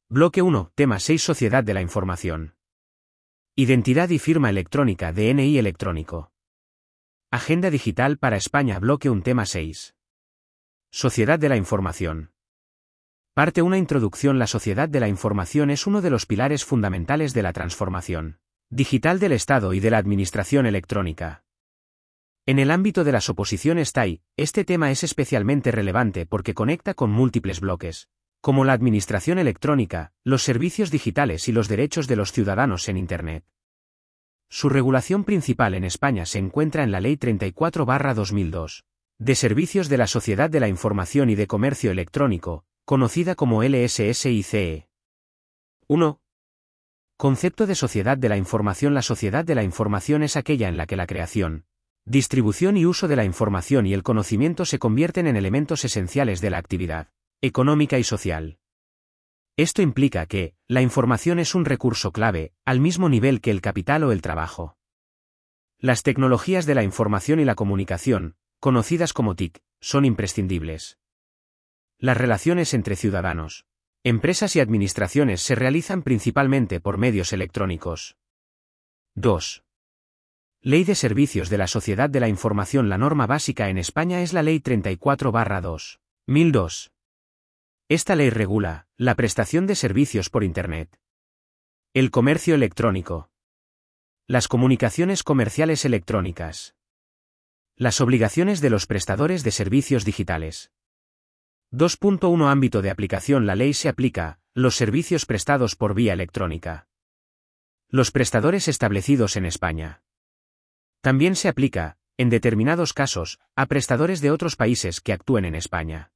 Bloque 1, tema 6, Sociedad de la Información. Identidad y firma electrónica, DNI electrónico. Agenda digital para España. Bloque 1, tema 6. Sociedad de la Información. Parte 1, introducción. La sociedad de la información es uno de los pilares fundamentales de la transformación digital del Estado y de la administración electrónica. En el ámbito de las oposiciones TAI, este tema es especialmente relevante porque conecta con múltiples bloques, como la administración electrónica, los servicios digitales y los derechos de los ciudadanos en Internet. Su regulación principal en España se encuentra en la Ley 34/2002, de Servicios de la Sociedad de la Información y de Comercio Electrónico, conocida como LSSICE. 1. Concepto de sociedad de la información. La sociedad de la información es aquella en la que la creación, distribución y uso de la información y el conocimiento se convierten en elementos esenciales de la actividad económica y social. Esto implica que, la información es un recurso clave, al mismo nivel que el capital o el trabajo. Las tecnologías de la información y la comunicación, conocidas como TIC, son imprescindibles. Las relaciones entre ciudadanos, empresas y administraciones se realizan principalmente por medios electrónicos. 2. Ley de Servicios de la Sociedad de la Información. La norma básica en España es la Ley 34/2002. Esta ley regula la prestación de servicios por Internet, el comercio electrónico, las comunicaciones comerciales electrónicas, las obligaciones de los prestadores de servicios digitales. 2.1 Ámbito de aplicación. La ley se aplica a los servicios prestados por vía electrónica. Los prestadores establecidos en España. También se aplica, en determinados casos, a prestadores de otros países que actúen en España.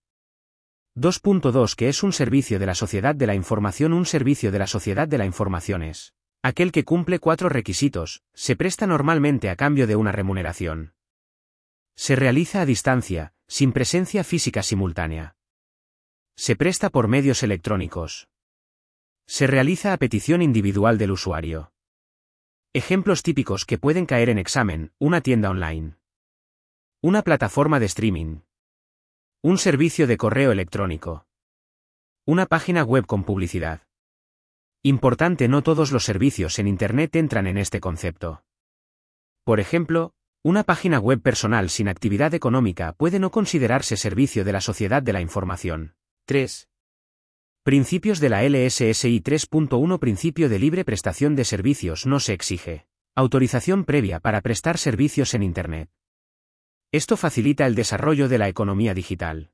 2.2 ¿Qué es un servicio de la sociedad de la información? Un servicio de la sociedad de la información es aquel que cumple 4 requisitos, se presta normalmente a cambio de una remuneración. Se realiza a distancia, sin presencia física simultánea. Se presta por medios electrónicos. Se realiza a petición individual del usuario. Ejemplos típicos que pueden caer en examen: una tienda online, una plataforma de streaming, un servicio de correo electrónico, una página web con publicidad. Importante: no todos los servicios en Internet entran en este concepto. Por ejemplo, una página web personal sin actividad económica puede no considerarse servicio de la sociedad de la información. 3. Principios de la LSSI. 3.1 Principio de libre prestación de servicios. No se exige autorización previa para prestar servicios en Internet. Esto facilita el desarrollo de la economía digital.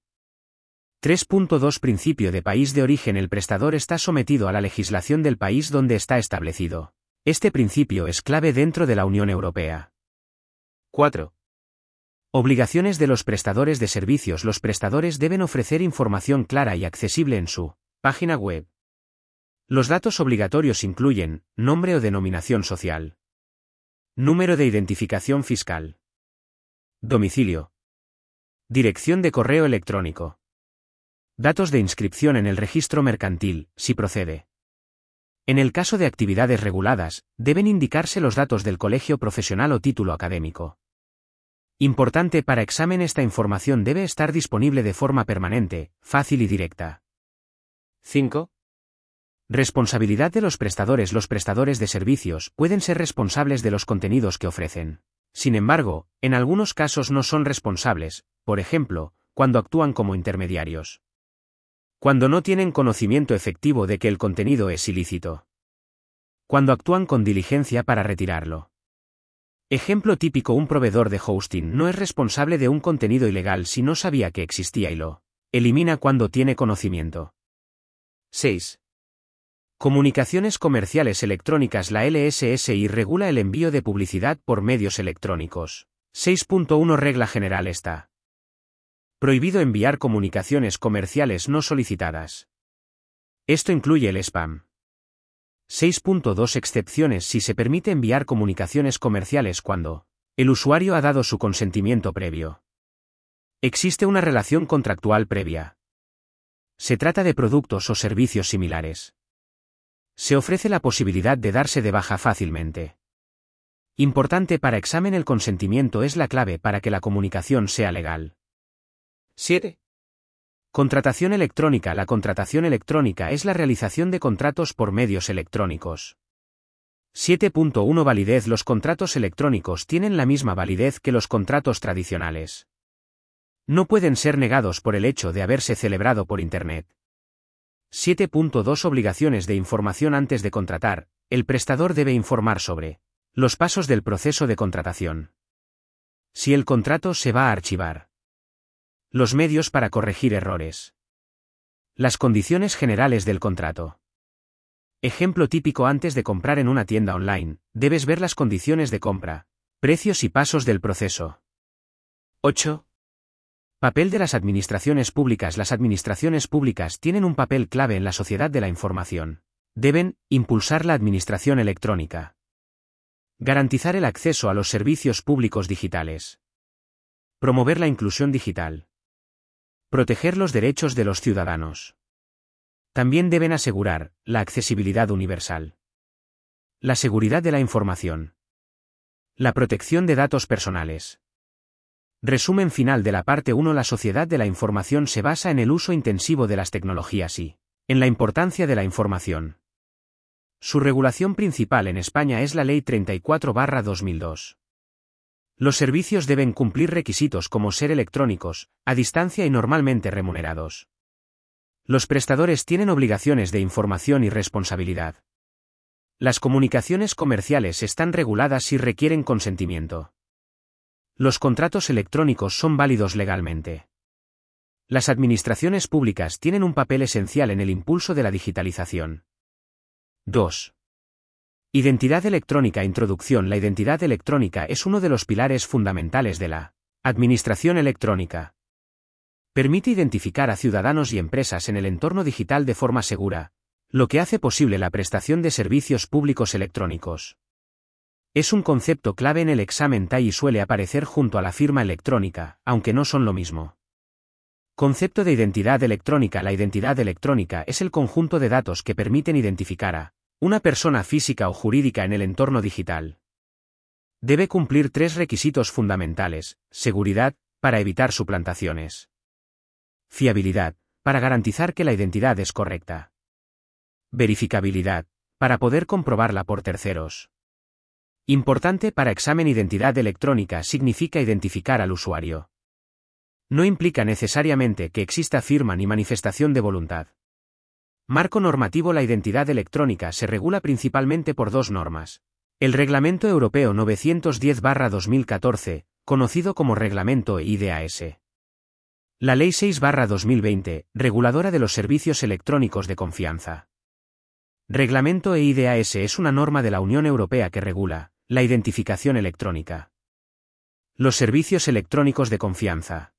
3.2 Principio de país de origen. El prestador está sometido a la legislación del país donde está establecido. Este principio es clave dentro de la Unión Europea. 4. Obligaciones de los prestadores de servicios. Los prestadores deben ofrecer información clara y accesible en su página web. Los datos obligatorios incluyen nombre o denominación social, número de identificación fiscal, domicilio, dirección de correo electrónico, datos de inscripción en el registro mercantil, si procede. En el caso de actividades reguladas, deben indicarse los datos del colegio profesional o título académico. Importante para examen: esta información debe estar disponible de forma permanente, fácil y directa. 5. Responsabilidad de los prestadores. Los prestadores de servicios pueden ser responsables de los contenidos que ofrecen. Sin embargo, en algunos casos no son responsables, por ejemplo, cuando actúan como intermediarios. Cuando no tienen conocimiento efectivo de que el contenido es ilícito. Cuando actúan con diligencia para retirarlo. Ejemplo típico: un proveedor de hosting no es responsable de un contenido ilegal si no sabía que existía y lo elimina cuando tiene conocimiento. 6. Comunicaciones comerciales electrónicas. La LSSI regula el envío de publicidad por medios electrónicos. 6.1 Regla general: está prohibido enviar comunicaciones comerciales no solicitadas. Esto incluye el spam. 6.2 Excepciones: si se permite enviar comunicaciones comerciales cuando el usuario ha dado su consentimiento previo. Existe una relación contractual previa. Se trata de productos o servicios similares. Se ofrece la posibilidad de darse de baja fácilmente. Importante para examen: el consentimiento es la clave para que la comunicación sea legal. 7. Contratación electrónica. La contratación electrónica es la realización de contratos por medios electrónicos. 7.1 Validez. Los contratos electrónicos tienen la misma validez que los contratos tradicionales. No pueden ser negados por el hecho de haberse celebrado por Internet. 7.2 Obligaciones de información. Antes de contratar, el prestador debe informar sobre los pasos del proceso de contratación. Si el contrato se va a archivar. Los medios para corregir errores. Las condiciones generales del contrato. Ejemplo típico: antes de comprar en una tienda online, debes ver las condiciones de compra, precios y pasos del proceso. 8. Papel de las administraciones públicas. Las administraciones públicas tienen un papel clave en la sociedad de la información. Deben impulsar la administración electrónica. Garantizar el acceso a los servicios públicos digitales. Promover la inclusión digital. Proteger los derechos de los ciudadanos. También deben asegurar la accesibilidad universal. La seguridad de la información. La protección de datos personales. Resumen final de la parte 1. La sociedad de la información se basa en el uso intensivo de las tecnologías y en la importancia de la información. Su regulación principal en España es la Ley 34/2002. Los servicios deben cumplir requisitos como ser electrónicos, a distancia y normalmente remunerados. Los prestadores tienen obligaciones de información y responsabilidad. Las comunicaciones comerciales están reguladas y requieren consentimiento. Los contratos electrónicos son válidos legalmente. Las administraciones públicas tienen un papel esencial en el impulso de la digitalización. 2. Identidad electrónica. Introducción. La identidad electrónica es uno de los pilares fundamentales de la administración electrónica. Permite identificar a ciudadanos y empresas en el entorno digital de forma segura, lo que hace posible la prestación de servicios públicos electrónicos. Es un concepto clave en el examen TAI y suele aparecer junto a la firma electrónica, aunque no son lo mismo. Concepto de identidad electrónica. La identidad electrónica es el conjunto de datos que permiten identificar a una persona física o jurídica en el entorno digital. Debe cumplir 3 requisitos fundamentales: seguridad, para evitar suplantaciones; fiabilidad, para garantizar que la identidad es correcta; verificabilidad, para poder comprobarla por terceros. Importante para examen. Identidad electrónica significa identificar al usuario. No implica necesariamente que exista firma ni manifestación de voluntad. Marco normativo. La identidad electrónica se regula principalmente por 2 normas. El Reglamento Europeo 910/2014, conocido como Reglamento eIDAS. La Ley 6/2020, reguladora de los servicios electrónicos de confianza. Reglamento eIDAS es una norma de la Unión Europea que regula la identificación electrónica. Los servicios electrónicos de confianza.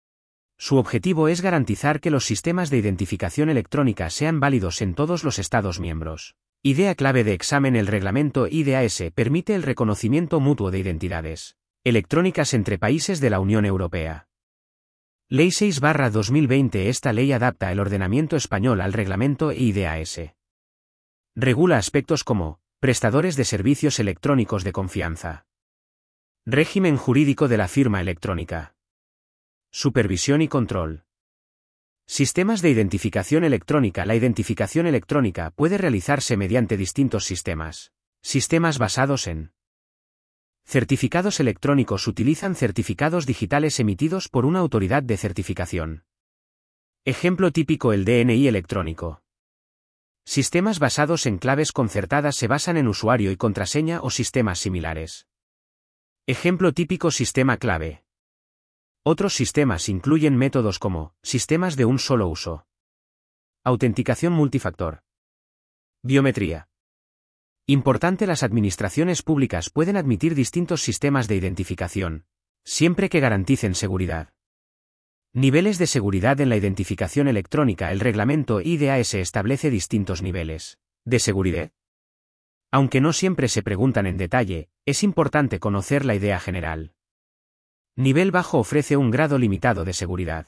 Su objetivo es garantizar que los sistemas de identificación electrónica sean válidos en todos los Estados miembros. Idea clave de examen. El reglamento eIDAS permite el reconocimiento mutuo de identidades electrónicas entre países de la Unión Europea. Ley 6/2020. Esta ley adapta el ordenamiento español al reglamento eIDAS. Regula aspectos como prestadores de servicios electrónicos de confianza. Régimen jurídico de la firma electrónica. Supervisión y control. Sistemas de identificación electrónica. La identificación electrónica puede realizarse mediante distintos sistemas. Sistemas basados en certificados electrónicos. Utilizan certificados digitales emitidos por una autoridad de certificación. Ejemplo típico: el DNI electrónico. Sistemas basados en claves concertadas se basan en usuario y contraseña o sistemas similares. Ejemplo típico: sistema clave. Otros sistemas incluyen métodos como sistemas de un solo uso, autenticación multifactor, biometría. Importante: las administraciones públicas pueden admitir distintos sistemas de identificación, siempre que garanticen seguridad. Niveles de seguridad en la identificación electrónica. El reglamento eIDAS establece distintos niveles de seguridad. Aunque no siempre se preguntan en detalle, es importante conocer la idea general. Nivel bajo ofrece un grado limitado de seguridad.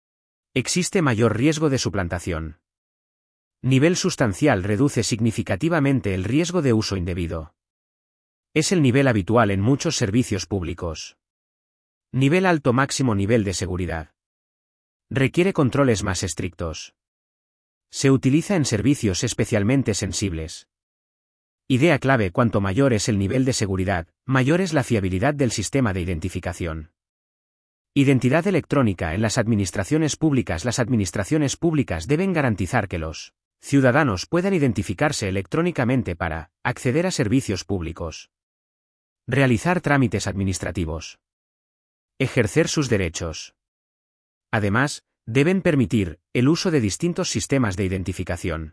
Existe mayor riesgo de suplantación. Nivel sustancial reduce significativamente el riesgo de uso indebido. Es el nivel habitual en muchos servicios públicos. Nivel alto: máximo nivel de seguridad. Requiere controles más estrictos. Se utiliza en servicios especialmente sensibles. Idea clave: cuanto mayor es el nivel de seguridad, mayor es la fiabilidad del sistema de identificación. Identidad electrónica en las administraciones públicas. Las administraciones públicas deben garantizar que los ciudadanos puedan identificarse electrónicamente para acceder a servicios públicos, realizar trámites administrativos, ejercer sus derechos. Además, deben permitir el uso de distintos sistemas de identificación.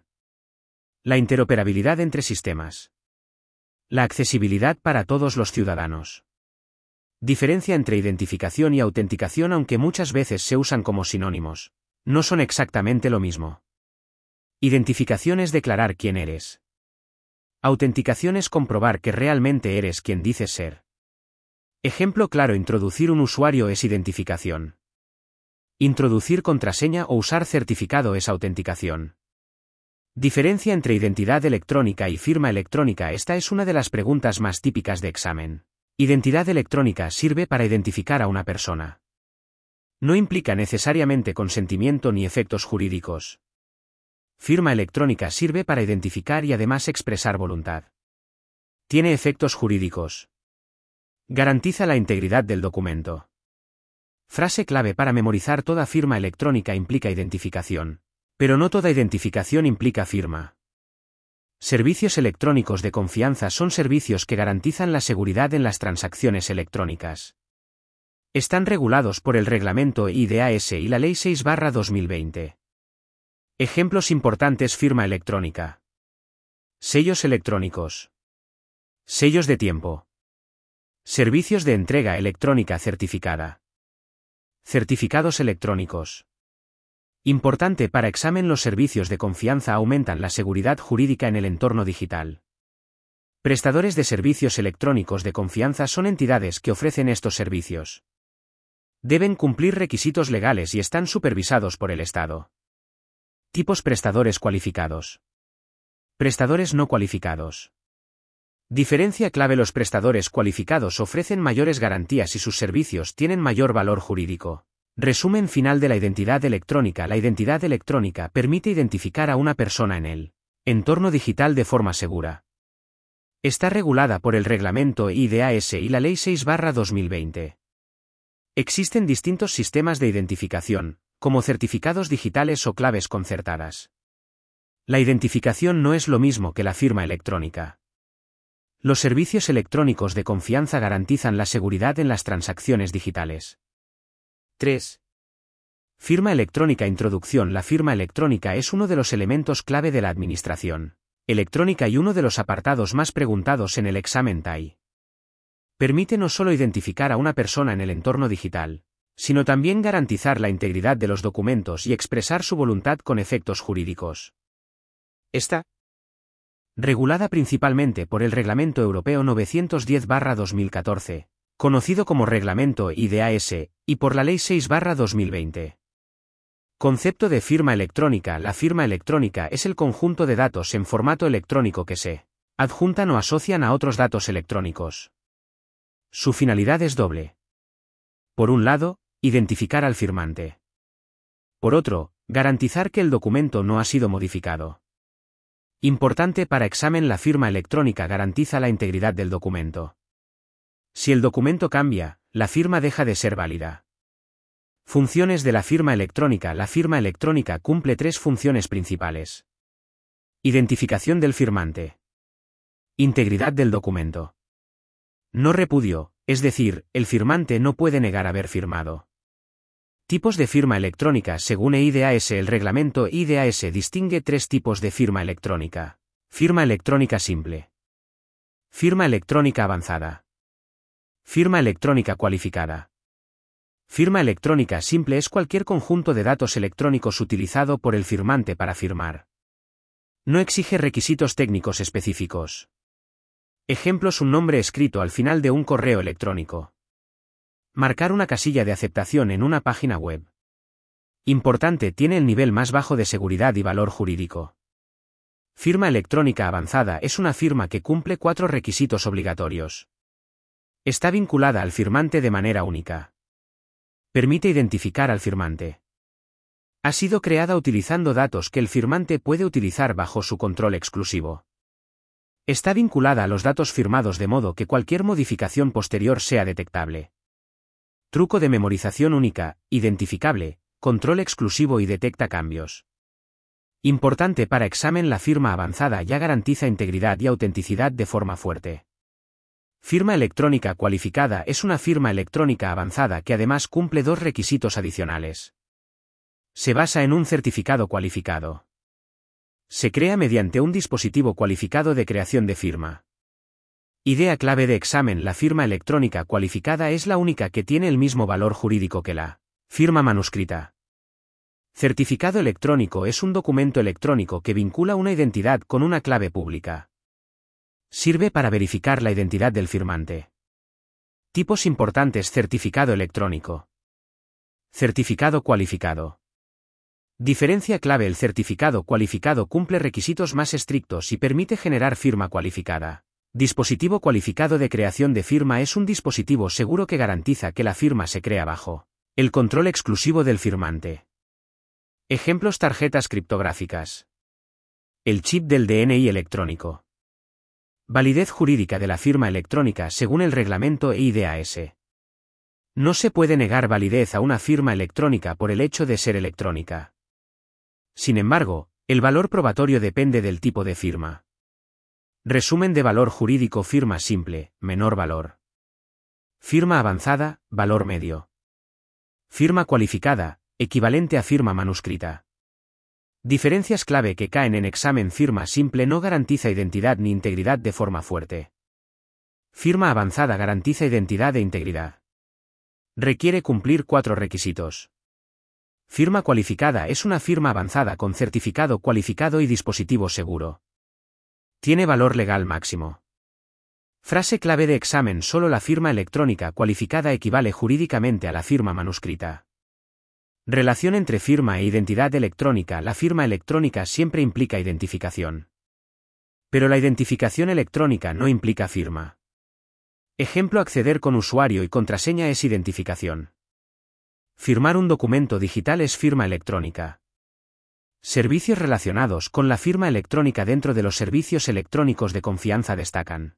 La interoperabilidad entre sistemas. La accesibilidad para todos los ciudadanos. Diferencia entre identificación y autenticación. Aunque muchas veces se usan como sinónimos, no son exactamente lo mismo. Identificación es declarar quién eres. Autenticación es comprobar que realmente eres quien dices ser. Ejemplo claro: introducir un usuario es identificación. Introducir contraseña o usar certificado es autenticación. Diferencia entre identidad electrónica y firma electrónica. Esta es una de las preguntas más típicas de examen. Identidad electrónica sirve para identificar a una persona. No implica necesariamente consentimiento ni efectos jurídicos. Firma electrónica sirve para identificar y además expresar voluntad. Tiene efectos jurídicos. Garantiza la integridad del documento. Frase clave para memorizar: toda firma electrónica implica identificación, pero no toda identificación implica firma. Servicios electrónicos de confianza son servicios que garantizan la seguridad en las transacciones electrónicas. Están regulados por el Reglamento IDAS y la Ley 6/2020. Ejemplos importantes: firma electrónica. Sellos electrónicos. Sellos de tiempo. Servicios de entrega electrónica certificada. Certificados electrónicos. Importante para examen: los servicios de confianza aumentan la seguridad jurídica en el entorno digital. Prestadores de servicios electrónicos de confianza son entidades que ofrecen estos servicios. Deben cumplir requisitos legales y están supervisados por el Estado. Tipos: prestadores cualificados. Prestadores no cualificados. Diferencia clave: los prestadores cualificados ofrecen mayores garantías y sus servicios tienen mayor valor jurídico. Resumen final de la identidad electrónica. La identidad electrónica permite identificar a una persona en el entorno digital de forma segura. Está regulada por el Reglamento IDAS y la Ley 6/2020. Existen distintos sistemas de identificación, como certificados digitales o claves concertadas. La identificación no es lo mismo que la firma electrónica. Los servicios electrónicos de confianza garantizan la seguridad en las transacciones digitales. 3. Firma electrónica. Introducción. La firma electrónica es uno de los elementos clave de la administración electrónica y uno de los apartados más preguntados en el examen TAI. Permite no solo identificar a una persona en el entorno digital, sino también garantizar la integridad de los documentos y expresar su voluntad con efectos jurídicos. Está regulada principalmente por el Reglamento Europeo 910/2014, conocido como Reglamento IDAS, y por la Ley 6/2020. Concepto de firma electrónica. La firma electrónica es el conjunto de datos en formato electrónico que se adjuntan o asocian a otros datos electrónicos. Su finalidad es doble. Por un lado, identificar al firmante. Por otro, garantizar que el documento no ha sido modificado. Importante para examen: la firma electrónica garantiza la integridad del documento. Si el documento cambia, la firma deja de ser válida. Funciones de la firma electrónica. La firma electrónica cumple 3 funciones principales. Identificación del firmante. Integridad del documento. No repudio, es decir, el firmante no puede negar haber firmado. Tipos de firma electrónica. Según IDAS, el Reglamento IDAS distingue 3 tipos de firma electrónica. Firma electrónica simple. Firma electrónica avanzada. Firma electrónica cualificada. Firma electrónica simple es cualquier conjunto de datos electrónicos utilizado por el firmante para firmar. No exige requisitos técnicos específicos. Ejemplos: un nombre escrito al final de un correo electrónico. Marcar una casilla de aceptación en una página web. Importante: tiene el nivel más bajo de seguridad y valor jurídico. Firma electrónica avanzada es una firma que cumple 4 requisitos obligatorios. Está vinculada al firmante de manera única. Permite identificar al firmante. Ha sido creada utilizando datos que el firmante puede utilizar bajo su control exclusivo. Está vinculada a los datos firmados de modo que cualquier modificación posterior sea detectable. Truco de memorización única, identificable, control exclusivo y detecta cambios. Importante para examen: la firma avanzada ya garantiza integridad y autenticidad de forma fuerte. Firma electrónica cualificada es una firma electrónica avanzada que además cumple dos requisitos adicionales. Se basa en un certificado cualificado. Se crea mediante un dispositivo cualificado de creación de firma. Idea clave de examen: la firma electrónica cualificada es la única que tiene el mismo valor jurídico que la firma manuscrita. Certificado electrónico es un documento electrónico que vincula una identidad con una clave pública. Sirve para verificar la identidad del firmante. Tipos importantes: certificado electrónico. Certificado cualificado. Diferencia clave: el certificado cualificado cumple requisitos más estrictos y permite generar firma cualificada. Dispositivo cualificado de creación de firma es un dispositivo seguro que garantiza que la firma se crea bajo el control exclusivo del firmante. Ejemplos: tarjetas criptográficas. El chip del DNI electrónico. Validez jurídica de la firma electrónica según el reglamento EIDAS. No se puede negar validez a una firma electrónica por el hecho de ser electrónica. Sin embargo, el valor probatorio depende del tipo de firma. Resumen de valor jurídico: firma simple, menor valor. Firma avanzada, valor medio. Firma cualificada, equivalente a firma manuscrita. Diferencias clave que caen en examen: firma simple no garantiza identidad ni integridad de forma fuerte. Firma avanzada garantiza identidad e integridad. Requiere cumplir 4 requisitos. Firma cualificada es una firma avanzada con certificado cualificado y dispositivo seguro. Tiene valor legal máximo. Frase clave de examen: solo la firma electrónica cualificada equivale jurídicamente a la firma manuscrita. Relación entre firma e identidad electrónica: la firma electrónica siempre implica identificación. Pero la identificación electrónica no implica firma. Ejemplo: acceder con usuario y contraseña es identificación. Firmar un documento digital es firma electrónica. Servicios relacionados con la firma electrónica: dentro de los servicios electrónicos de confianza destacan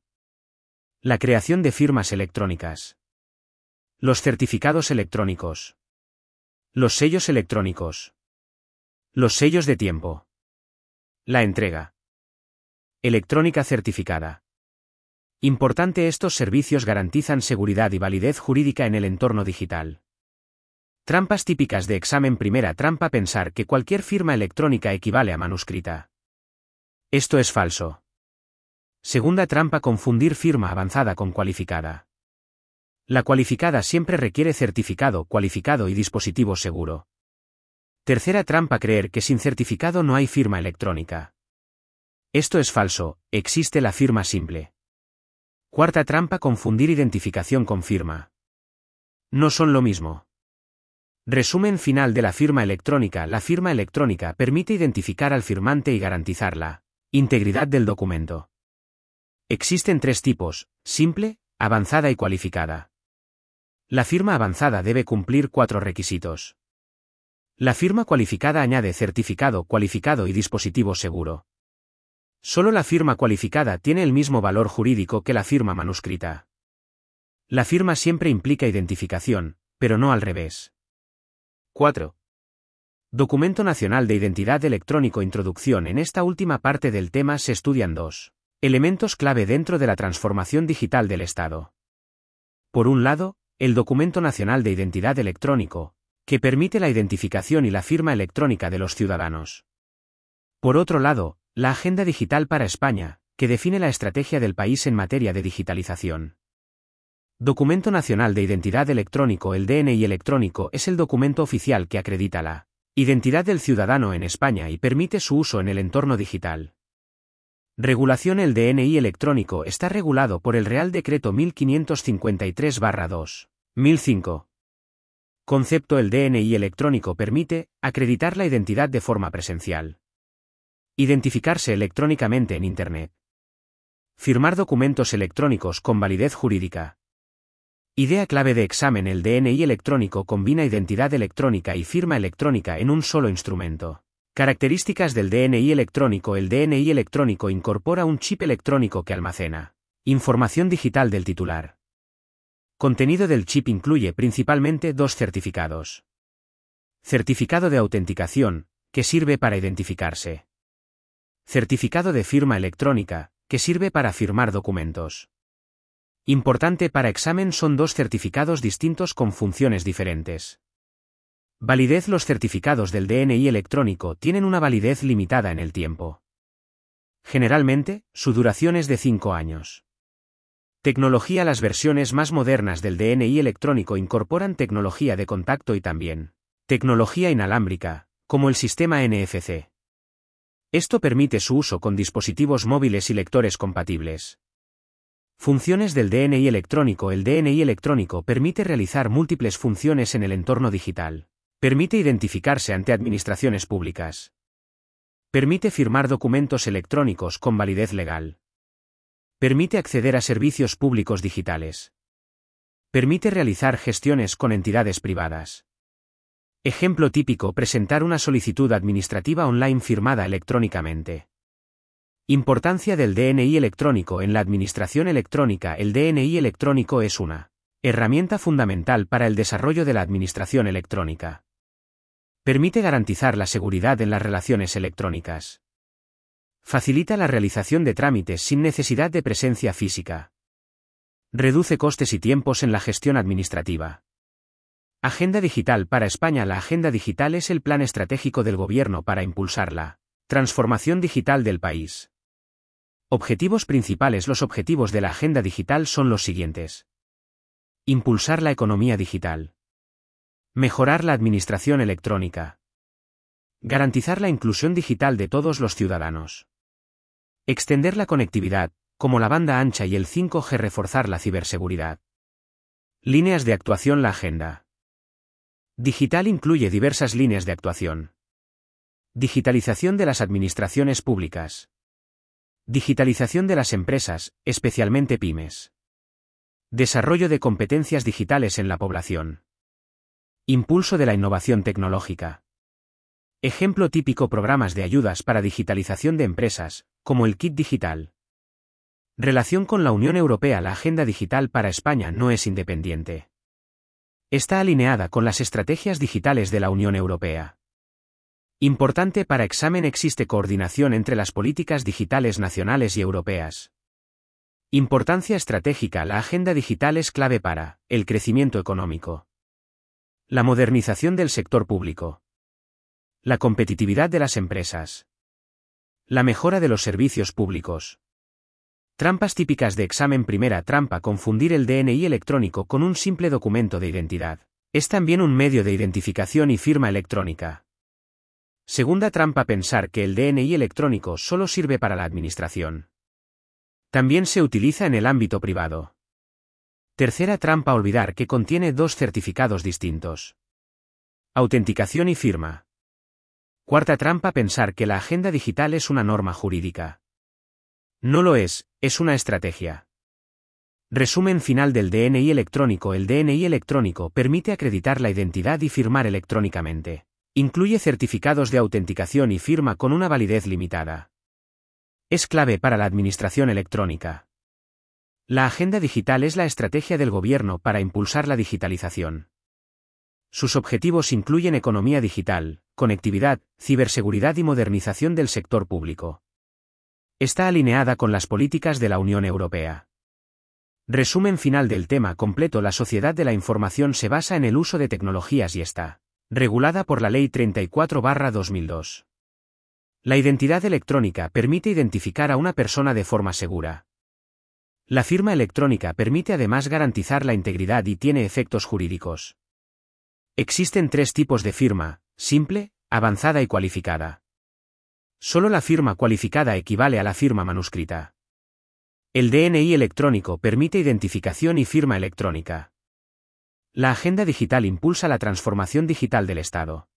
la creación de firmas electrónicas, los certificados electrónicos, los sellos electrónicos, los sellos de tiempo, la entrega electrónica certificada. Importante: estos servicios garantizan seguridad y validez jurídica en el entorno digital. Trampas típicas de examen: primera trampa, pensar que cualquier firma electrónica equivale a manuscrita. Esto es falso. Segunda trampa, confundir firma avanzada con cualificada. La cualificada siempre requiere certificado cualificado y dispositivo seguro. Tercera trampa, creer que sin certificado no hay firma electrónica. Esto es falso, existe la firma simple. Cuarta trampa, confundir identificación con firma. No son lo mismo. Resumen final de la firma electrónica: la firma electrónica permite identificar al firmante y garantizar la integridad del documento. Existen 3 tipos: simple, avanzada y cualificada. La firma avanzada debe cumplir 4 requisitos. La firma cualificada añade certificado cualificado y dispositivo seguro. Solo la firma cualificada tiene el mismo valor jurídico que la firma manuscrita. La firma siempre implica identificación, pero no al revés. 4. Documento Nacional de Identidad Electrónico. Introducción. En esta última parte del tema se estudian 2 elementos clave dentro de la transformación digital del Estado. Por un lado, el Documento Nacional de Identidad Electrónico, que permite la identificación y la firma electrónica de los ciudadanos. Por otro lado, la Agenda Digital para España, que define la estrategia del país en materia de digitalización. Documento Nacional de Identidad Electrónico. El DNI electrónico es el documento oficial que acredita la identidad del ciudadano en España y permite su uso en el entorno digital. Regulación. El DNI electrónico está regulado por el Real Decreto 1553/2, 1005. Concepto. El DNI electrónico permite acreditar la identidad de forma presencial. Identificarse electrónicamente en Internet. Firmar documentos electrónicos con validez jurídica. Idea clave de examen: el DNI electrónico combina identidad electrónica y firma electrónica en un solo instrumento. Características del DNI electrónico: el DNI electrónico incorpora un chip electrónico que almacena información digital del titular. Contenido del chip incluye principalmente dos certificados. Certificado de autenticación, que sirve para identificarse. Certificado de firma electrónica, que sirve para firmar documentos. Importante para examen: son dos certificados distintos con funciones diferentes. Validez: los certificados del DNI electrónico tienen una validez limitada en el tiempo. Generalmente, su duración es de 5 años. Tecnología: las versiones más modernas del DNI electrónico incorporan tecnología de contacto y también tecnología inalámbrica, como el sistema NFC. Esto permite su uso con dispositivos móviles y lectores compatibles. Funciones del DNI electrónico: el DNI electrónico permite realizar múltiples funciones en el entorno digital. Permite identificarse ante administraciones públicas. Permite firmar documentos electrónicos con validez legal. Permite acceder a servicios públicos digitales. Permite realizar gestiones con entidades privadas. Ejemplo típico: presentar una solicitud administrativa online firmada electrónicamente. Importancia del DNI electrónico en la administración electrónica: el DNI electrónico es una herramienta fundamental para el desarrollo de la administración electrónica. Permite garantizar la seguridad en las relaciones electrónicas. Facilita la realización de trámites sin necesidad de presencia física. Reduce costes y tiempos en la gestión administrativa. Agenda digital para España: la Agenda digital es el plan estratégico del Gobierno para impulsar la transformación digital del país. Objetivos principales: los objetivos de la Agenda digital son los siguientes. Impulsar la economía digital. Mejorar la administración electrónica. Garantizar la inclusión digital de todos los ciudadanos. Extender la conectividad, como la banda ancha y el 5G. Reforzar la ciberseguridad. Líneas de actuación: la Agenda digital incluye diversas líneas de actuación. Digitalización de las administraciones públicas. Digitalización de las empresas, especialmente pymes. Desarrollo de competencias digitales en la población. Impulso de la innovación tecnológica. Ejemplo típico: programas de ayudas para digitalización de empresas, como el Kit Digital. Relación con la Unión Europea: la Agenda digital para España no es independiente. Está alineada con las estrategias digitales de la Unión Europea. Importante para examen: existe coordinación entre las políticas digitales nacionales y europeas. Importancia estratégica: la agenda digital es clave para el crecimiento económico, la modernización del sector público, la competitividad de las empresas, la mejora de los servicios públicos. Trampas típicas de examen: primera trampa, confundir el DNI electrónico con un simple documento de identidad. Es también un medio de identificación y firma electrónica. Segunda trampa, pensar que el DNI electrónico solo sirve para la administración. También se utiliza en el ámbito privado. Tercera trampa, olvidar que contiene dos certificados distintos. Autenticación y firma. Cuarta trampa, pensar que la agenda digital es una norma jurídica. No lo es una estrategia. Resumen final del DNI electrónico: el DNI electrónico permite acreditar la identidad y firmar electrónicamente. Incluye certificados de autenticación y firma con una validez limitada. Es clave para la administración electrónica. La agenda digital es la estrategia del gobierno para impulsar la digitalización. Sus objetivos incluyen economía digital, conectividad, ciberseguridad y modernización del sector público. Está alineada con las políticas de la Unión Europea. Resumen final del tema completo: la sociedad de la información se basa en el uso de tecnologías y está regulada por la Ley 34/2002. La identidad electrónica permite identificar a una persona de forma segura. La firma electrónica permite además garantizar la integridad y tiene efectos jurídicos. Existen tres tipos de firma: simple, avanzada y cualificada. Solo la firma cualificada equivale a la firma manuscrita. El DNI electrónico permite identificación y firma electrónica. La agenda digital impulsa la transformación digital del Estado.